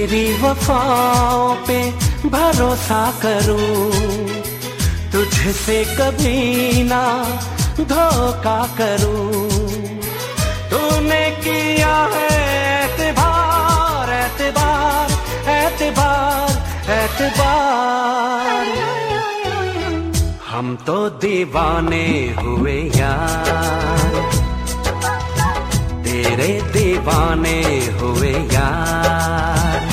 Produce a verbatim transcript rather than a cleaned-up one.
तेरी वफाओं पे भरोसा करूं, तुझसे कभी ना धोखा करूं। तूने किया है एतबार एतबार एतबार एतबार, हम तो दीवाने हुए यार, तेरे दीवाने हुए यार।